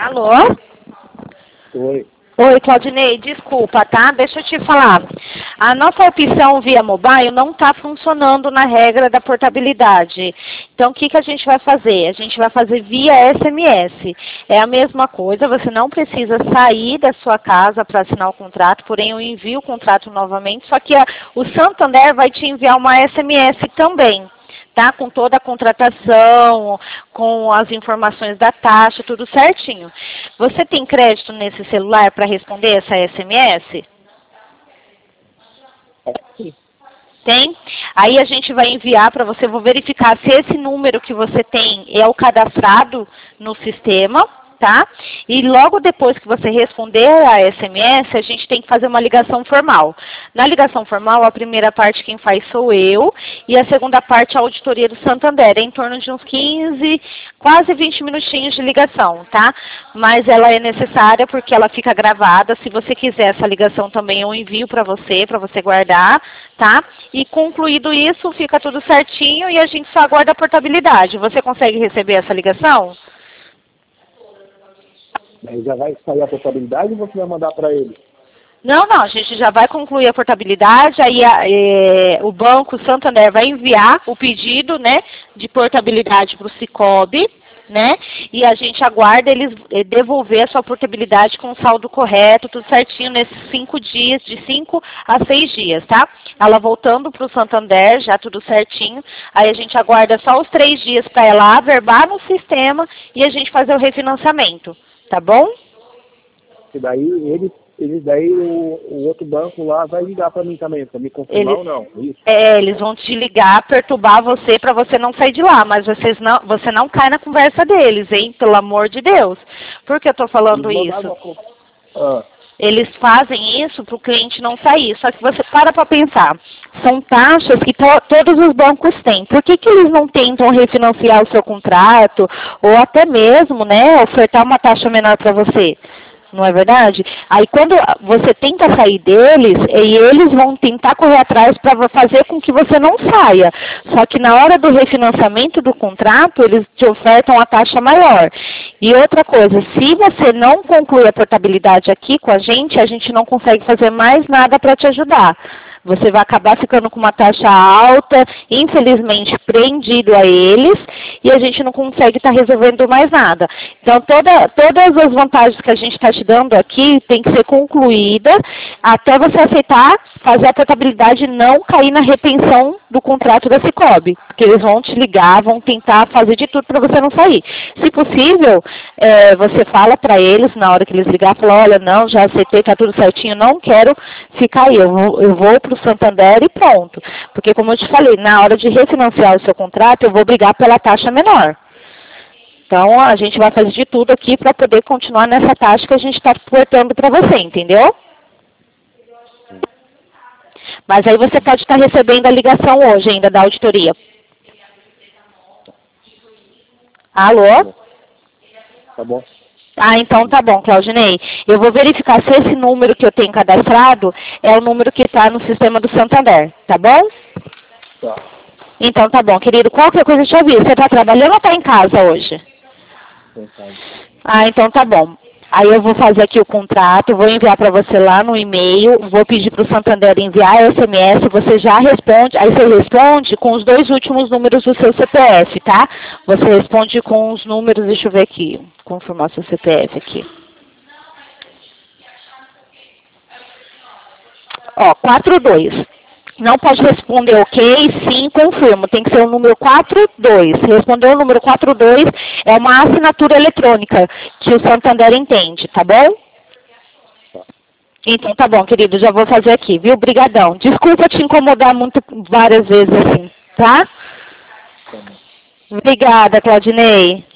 Alô? Oi. Oi, Claudinei, desculpa, tá? Deixa eu te falar. A nossa opção via mobile não está funcionando na regra da portabilidade. Então, o que, que a gente vai fazer? A gente vai fazer via SMS. É a mesma coisa, você não precisa sair da sua casa para assinar o contrato, porém eu envio o contrato novamente, só que o Santander vai te enviar uma SMS também. Tá? Com toda a contratação, com as informações da taxa, tudo certinho. Você tem crédito nesse celular para responder essa SMS? Sim. Tem? Aí a gente vai enviar para você, vou verificar se esse número que você tem é o cadastrado no sistema, tá? E logo depois que você responder a SMS, a gente tem que fazer uma ligação formal. Na ligação formal, a primeira parte quem faz sou eu e a segunda parte a auditoria do Santander. É em torno de uns 15, quase 20 minutinhos de ligação, tá? Mas ela é necessária porque ela fica gravada. Se você quiser essa ligação também eu envio para você guardar, tá? E concluído isso, fica tudo certinho e a gente só aguarda a portabilidade. Você consegue receber essa ligação? Aí já vai sair a portabilidade ou você vai mandar para ele? Não, a gente já vai concluir a portabilidade, aí o Banco Santander vai enviar o pedido, né, de portabilidade para o Sicoob, né, e a gente aguarda eles devolver a sua portabilidade com o saldo correto, tudo certinho, nesses 5 dias, de 5 a 6 dias, tá? Ela voltando para o Santander, já tudo certinho, aí a gente aguarda só os 3 dias para ela averbar no sistema e a gente fazer o refinanciamento. Tá bom? E daí o outro banco lá vai ligar para mim também, para me confirmar ou não. Isso. Eles vão te ligar, perturbar você para você não sair de lá, mas você não cai na conversa deles, hein? Pelo amor de Deus. Por que eu tô falando isso? Eles fazem isso para o cliente não sair. Só que você para pensar. São taxas que todos os bancos têm. Por que eles não tentam refinanciar o seu contrato? Ou até mesmo, né, ofertar uma taxa menor para você? Não é verdade? Aí quando você tenta sair deles, e eles vão tentar correr atrás para fazer com que você não saia. Só que na hora do refinanciamento do contrato, eles te ofertam a taxa maior. E outra coisa, se você não concluir a portabilidade aqui com a gente não consegue fazer mais nada para te ajudar. Você vai acabar ficando com uma taxa alta, infelizmente prendido a eles, e a gente não consegue estar resolvendo mais nada. Então, todas as vantagens que a gente está te dando aqui tem que ser concluída até você aceitar fazer a portabilidade e não cair na retenção do contrato da Sicoob. Porque eles vão te ligar, vão tentar fazer de tudo para você não sair. Se possível, você fala para eles, na hora que eles ligar, fala, olha, não, já aceitei, está tudo certinho, não quero ficar aí, eu vou para o Santander e pronto. Porque como eu te falei, na hora de refinanciar o seu contrato, eu vou brigar pela taxa menor. Então, a gente vai fazer de tudo aqui para poder continuar nessa taxa que a gente está portando para você, entendeu? Mas aí você pode estar recebendo a ligação hoje ainda da auditoria. Alô? Tá bom. Ah, então tá bom, Claudinei. Eu vou verificar se esse número que eu tenho cadastrado é o número que está no sistema do Santander, tá bom? Tá. Então tá bom, querido. Qualquer coisa eu te aviso. Você está trabalhando ou está em casa hoje? Ah, então tá bom. Aí eu vou fazer aqui o contrato, vou enviar para você lá no e-mail, vou pedir para o Santander enviar SMS, você já responde, aí você responde com os 2 últimos números do seu CPF, tá? Você responde com os números, deixa eu ver aqui, confirmar seu CPF aqui. Ó, 42. Não pode responder ok, sim, confirmo. Tem que ser o número 42. Responder o número 42 é uma assinatura eletrônica que o Santander entende, tá bom? Então tá bom, querido, já vou fazer aqui, viu? Obrigadão. Desculpa te incomodar muito várias vezes assim, tá? Obrigada, Claudinei.